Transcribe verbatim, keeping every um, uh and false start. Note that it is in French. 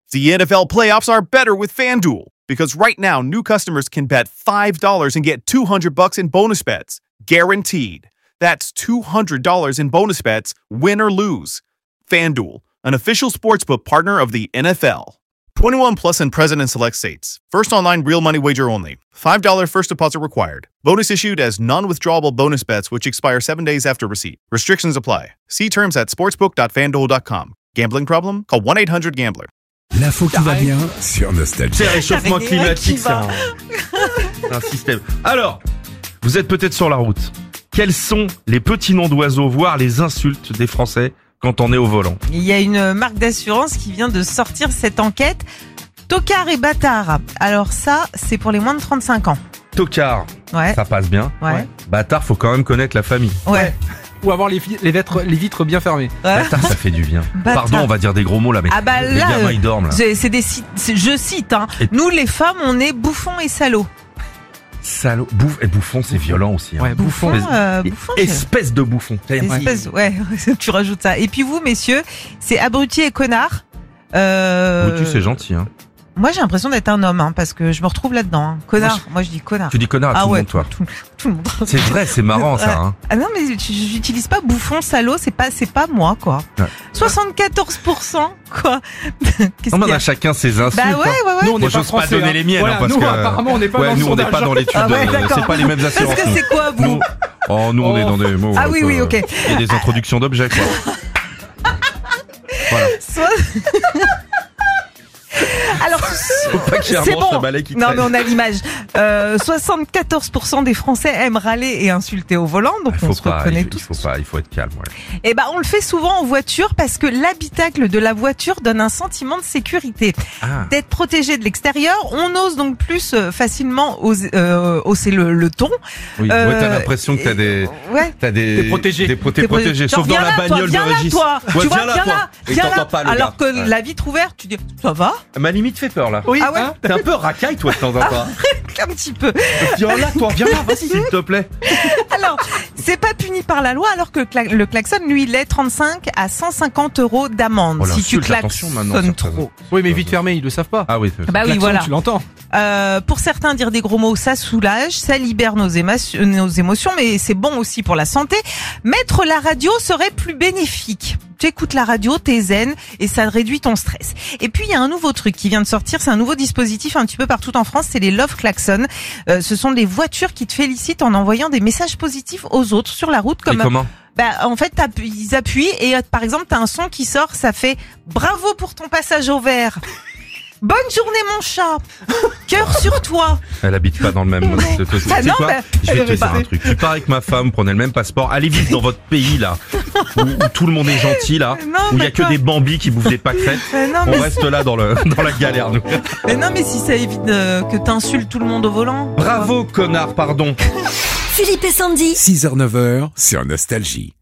The N F L playoffs are better with FanDuel because right now new customers can bet five dollars and get two hundred bucks in bonus bets, guaranteed. That's two hundred dollars in bonus bets, win or lose. FanDuel, an official sportsbook partner of the N F L. twenty-one plus and present in select states. First online real money wager only. five dollars first deposit required. Bonus issued as non-withdrawable bonus bets which expire seven days after receipt. Restrictions apply. See terms at sportsbook dot fan duel dot com. Gambling problem? Call one eight hundred gambler. L'info qui va bien sur Nostalgie. C'est réchauffement climatique, c'est un, un système. Alors, vous êtes peut-être sur la route. Quels sont les petits noms d'oiseaux, voire les insultes des Français quand on est au volant? Il y a une marque d'assurance qui vient de sortir cette enquête. Tocard et bâtard. Alors ça, c'est pour les moins de trente-cinq ans. Tocard, Ouais. ça passe bien. Ouais. Bâtard, faut quand même connaître la famille. Ouais. Ou avoir les, fi- les, vitres, les vitres bien fermées. Ouais. Bâtard, ça fait du bien. Bâtard. Pardon, on va dire des gros mots là, mais Ah bah les là, gamins euh, ils dorment là. c'est, c'est des sites, c'est- je cite, hein. Et- Nous les femmes, on est bouffons et salauds. Salaud, bouffe et bouffon, c'est violent aussi. Hein. Ouais, bouffon. Bouffon, euh, Et- bouffon, je- Espèce de bouffon. Espèce, ouais, tu rajoutes ça. Et puis vous, messieurs, c'est abruti et connard. Euh, Abruti, c'est gentil. Hein. Moi, j'ai l'impression d'être un homme, hein, parce que je me retrouve là-dedans. Hein. Connard. Moi, je dis connard. Tu dis connard à Ah tout ouais, le monde, toi. Tout, tout le monde. C'est vrai, c'est marrant ça. Hein. Ah non, mais j- j'utilise pas bouffon, salaud, c'est pas, c'est pas moi, quoi. Ouais. soixante-quatorze pour cent, quoi. Qu'est-ce Non, mais qu'il y on a a chacun ses insultes. Bah ouais, ouais, ouais. Nous, on Moi, n'est pas j'ose pas français. donner hein. les miennes, Voilà, hein, parce nous, que apparemment, on n'est pas ouais, dans nous le on n'est sondage. pas dans l'étude, Ah ouais, de- d'accord. c'est pas les mêmes Parce assurances. que nous. c'est quoi, vous Nous, oh, nous on est dans des mots. Ah oui, oui, euh, ok. Il y a des introductions d'objets, quoi. Voilà. Soit- Alors, Faut pas qu'il y ait un c'est manche bon. à balai qui Non, traîne. mais on a l'image. Euh, soixante-quatorze pour cent des Français aiment râler et insulter au volant, donc Il on faut se pas, reconnaît il, tous. il faut pas, il faut être calme. Ouais. Et ben, on le fait souvent en voiture parce que l'habitacle de la voiture donne un sentiment de sécurité. Ah. D'être protégé de l'extérieur, on ose donc plus euh, facilement oser, euh, hausser le, le ton. Oui, Euh, ouais, t'as l'impression que t'as des, Ouais. t'as des, T'es protégé. des pro- t'es T'es protégé. Genre, Sauf dans viens la là, toi, bagnole de viens là, Régis. toi. Ouais, Tu vois, viens là, viens toi. là, Et viens t'entends là. pas le Alors gars. que Ouais. la vitre ouverte, tu dis, ça va? Ma limite fait peur là. Oui, Ah ouais. hein. T'es un peu racaille toi de temps en temps. Un petit peu. Viens là, toi, viens là, vas-y s'il te plaît. Alors, c'est pas puni par la loi, alors que le, cla- le klaxon, lui, il est trente-cinq à cent cinquante euros d'amende Oh, si tu l'insulte, attention, maintenant, klaxonnes ça trop. Oui, mais vite fermé, ils le savent pas. Ah oui. Bah oui, Klaxon, voilà. Tu l'entends. Euh, pour certains, dire des gros mots, ça soulage, ça libère nos, éma- nos émotions, mais c'est bon aussi pour la santé. Mettre la radio serait plus bénéfique. Tu écoutes la radio, t'es zen et ça réduit ton stress. Et puis il y a un nouveau truc qui vient de sortir, c'est un nouveau dispositif un petit peu partout en France, c'est les Love Klaxon. Euh, ce sont des voitures qui te félicitent en envoyant des messages positifs aux autres sur la route. Et Comme comment? bah en fait t'app- ils appuient et euh, par exemple t'as un son qui sort, ça fait bravo pour ton passage au vert. Bonne journée mon chat. Cœur sur toi. Elle habite pas dans le même. Tu sais Ah non, quoi? bah, Je vais te elle dire va- un truc. Tu pars avec ma femme, prenez le même passeport. Allez vite dans votre pays là, où, où tout le monde est gentil là, Non, où il y a que d'accord. des bambis qui bouffent des pâquerettes. Euh, non, On mais reste là dans le dans la galère nous. Mais non, mais si ça évite euh, que t'insultes tout le monde au volant. Bravo connard, pardon. Philippe et Sandy. six heures neuf heures sur Nostalgie.